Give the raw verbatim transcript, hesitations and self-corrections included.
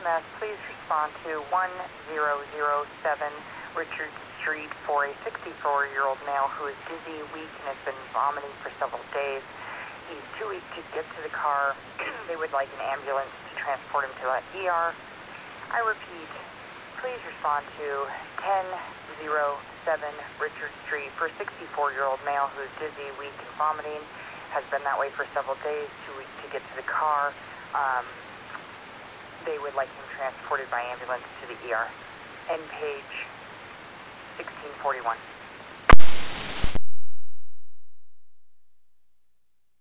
M S, please respond to one zero zero seven Richard Street for a sixty-four-year-old male who is dizzy, weak, and has been vomiting for several days. He's too weak to get to the car. They would like an ambulance to transport him to the E R. I repeat, please respond to ten oh seven Richard Street for a sixty-four-year-old male who is dizzy, weak, and vomiting, has been that way for several days, too weak to get to the car. Um, they would like him transported by ambulance to the E R. End page sixteen forty-one.